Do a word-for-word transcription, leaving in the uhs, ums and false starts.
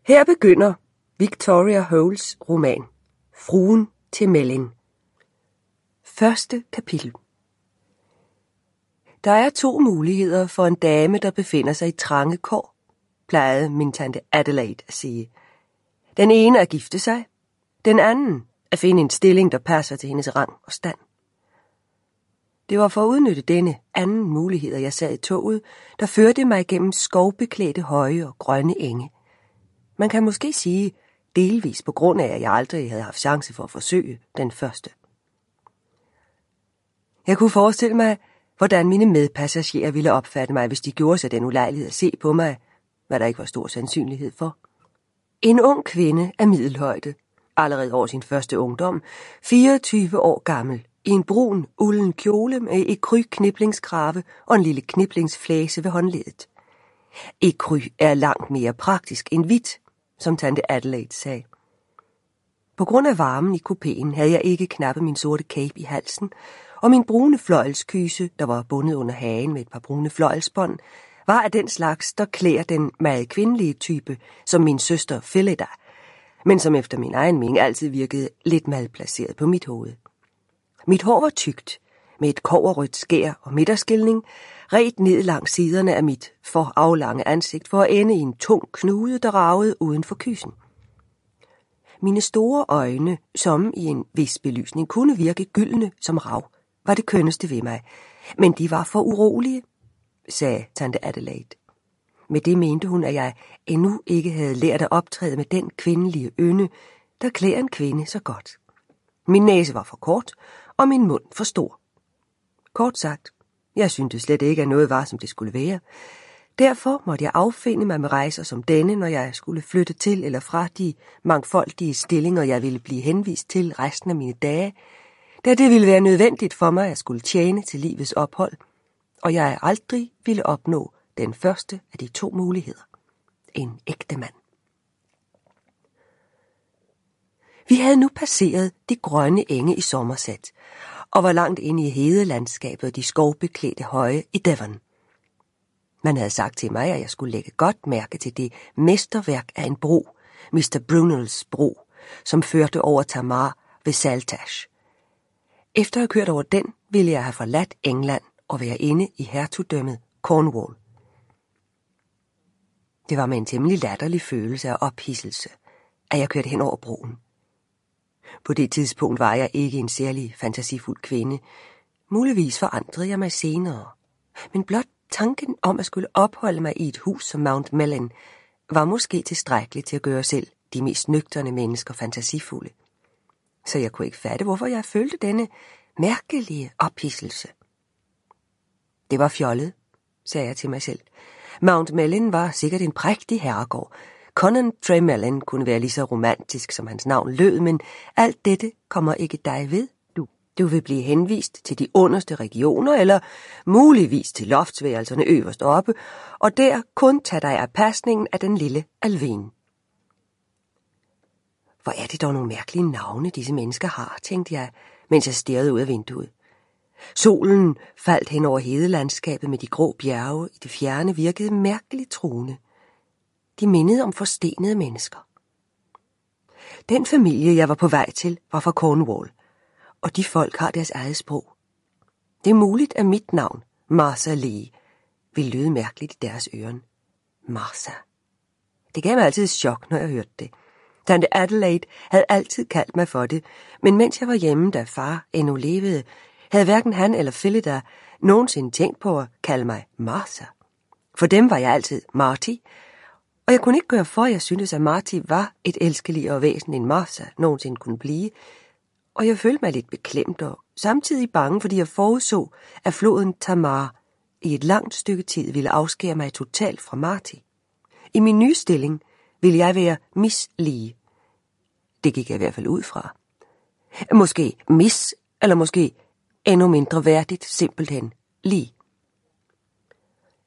Her begynder Victoria Holes roman, Fruen til Mellyn. Første kapitel. Der er to muligheder for en dame, der befinder sig i trange kår, plejede min tante Adelaide at sige. Den ene er at gifte sig, den anden at finde en stilling, der passer til hendes rang og stand. Det var for at udnytte denne anden mulighed, at jeg sad i toget, der førte mig gennem skovbeklædte høje og grønne enge. Man kan måske sige delvis på grund af, at jeg aldrig havde haft chance for at forsøge den første. Jeg kunne forestille mig, hvordan mine medpassagerer ville opfatte mig, hvis de gjorde sig den ulejlighed at se på mig, hvad der ikke var stor sandsynlighed for. En ung kvinde af middelhøjde, allerede over sin første ungdom, fireogtyve år gammel, i en brun, ulden kjole med ekry kniplingskrave og en lille kniplingsflæse ved håndledet. Ekry er langt mere praktisk end hvidt, som tante Adelaide sagde. På grund af varmen i kupéen havde jeg ikke knappet min sorte cape i halsen, og min brune fløjelskyse, der var bundet under hagen med et par brune fløjelsbånd, var af den slags, der klæder den meget kvindelige type, som min søster Phillida, men som efter min egen mening altid virkede lidt malplaceret på mit hoved. Mit hår var tykt, med et kobberrødt skær og midterskilning, redt ned langs siderne af mit for aflange ansigt for at ende i en tung knude, der ragede uden for kysen. Mine store øjne, som i en vis belysning kunne virke gyldne som rav, var det kønneste ved mig, men de var for urolige, sagde tante Adelaide. Med det mente hun, at jeg endnu ikke havde lært at optræde med den kvindelige ynde, der klæder en kvinde så godt. Min næse var for kort, og min mund for stor. Kort sagt, jeg syntes slet ikke, at noget var, som det skulle være. Derfor måtte jeg affinde mig med rejser som denne, når jeg skulle flytte til eller fra de mangfoldige stillinger, jeg ville blive henvist til resten af mine dage, da det ville være nødvendigt for mig at skulle tjene til livets ophold, og jeg aldrig ville opnå den første af de to muligheder. En ægte mand. Vi havde nu passeret de grønne enge i Somerset, og var langt inde i hedelandskabet og de skovbeklædte høje i Devon. Man havde sagt til mig, at jeg skulle lægge godt mærke til det mesterværk af en bro, mister Brunels bro, som førte over Tamar ved Saltash. Efter at have kørt over den, ville jeg have forladt England og være inde i hertugdømmet Cornwall. Det var med en temmelig latterlig følelse af ophidselse, at jeg kørte hen over broen. På det tidspunkt var jeg ikke en særlig fantasifuld kvinde. Muligvis forandrede jeg mig senere. Men blot tanken om at skulle opholde mig i et hus som Mount Mellyn var måske tilstrækkeligt til at gøre selv de mest nøgterne mennesker fantasifulde. Så jeg kunne ikke fatte, hvorfor jeg følte denne mærkelige ophidselse. Det var fjollet, sagde jeg til mig selv. Mount Mellyn var sikkert en prægtig herregård. Conan Tremellyn kunne være lige så romantisk, som hans navn lød, men alt dette kommer ikke dig ved. Du, du vil blive henvist til de underste regioner, eller muligvis til loftsværelserne øverst oppe, og der kun tage dig af pasningen af den lille alven. Hvor er det dog nogle mærkelige navne, disse mennesker har, tænkte jeg, mens jeg stirrede ud af vinduet. Solen faldt hen over hedelandskabet med de grå bjerge i det fjerne virkede mærkeligt truende. De mindede om forstenede mennesker. Den familie, jeg var på vej til, var fra Cornwall, og de folk har deres eget sprog. Det er muligt, at mit navn, Martha Lee, ville lyde mærkeligt i deres øren. Martha. Det gav mig altid et chok, når jeg hørte det. Tante Adelaide havde altid kaldt mig for det, men mens jeg var hjemme, da far endnu levede, havde hverken han eller Phillida nogensinde tænkt på at kalde mig Martha. For dem var jeg altid Marty, og jeg kunne ikke gøre for, at jeg syntes, at Marty var et elskeligere væsen end Martha nogensinde kunne blive, og jeg følte mig lidt beklemt og samtidig bange, fordi jeg forudså, at floden Tamar i et langt stykke tid ville afskære mig totalt fra Marty. I min nye stilling ville jeg være Miss Lee. Det gik jeg i hvert fald ud fra. Måske Miss, eller måske endnu mindre værdigt, simpelthen Lee.